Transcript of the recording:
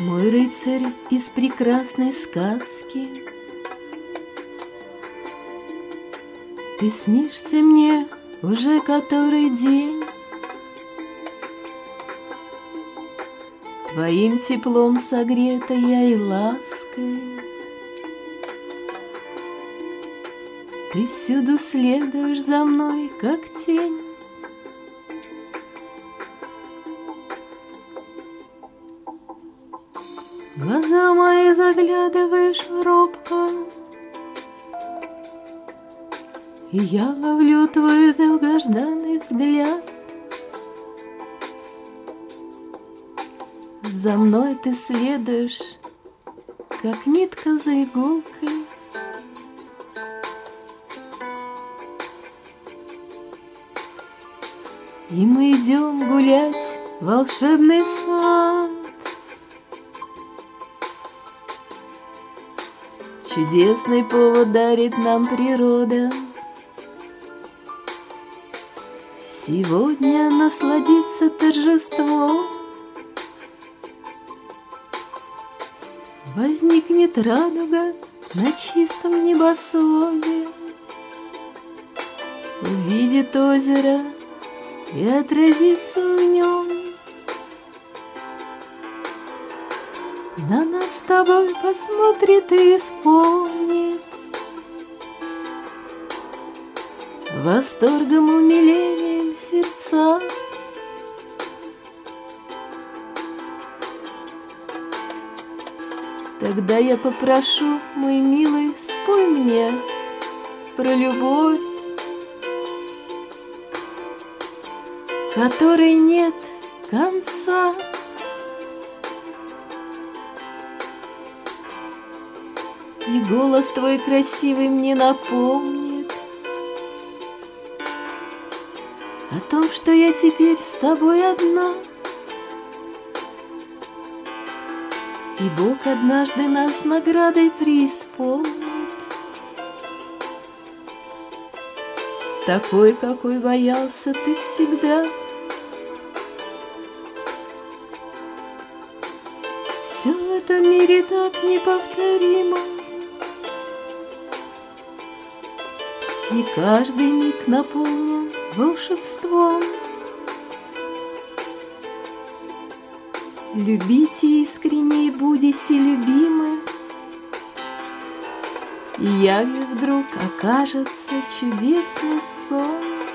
Мой рыцарь из прекрасной сказки, ты снишься мне уже который день. Твоим теплом согрета я и лаской, ты всюду следуешь за мной, как тень. В глаза мои заглядываешь робко, и я ловлю твой долгожданный взгляд. За мной ты следуешь, как нитка за иголкой. И мы идем гулять в волшебный сад. Чудесный повод дарит нам природа. Сегодня насладиться торжеством. Возникнет радуга на чистом небосводе, увидит озеро и отразится в нем. На нас с тобой посмотрит и исполнит восторгом, умилением сердца. Тогда я попрошу, мой милый, спой мне про любовь, которой нет конца. И голос твой красивый мне напомнит о том, что я теперь с тобой одна. И Бог однажды нас наградой преисполнит, такой, какой боялся ты всегда. Все в этом мире так неповторимо, и каждый миг наполнен волшебством. Любите искренне и будете любимы, и явью вдруг окажется чудесный сон.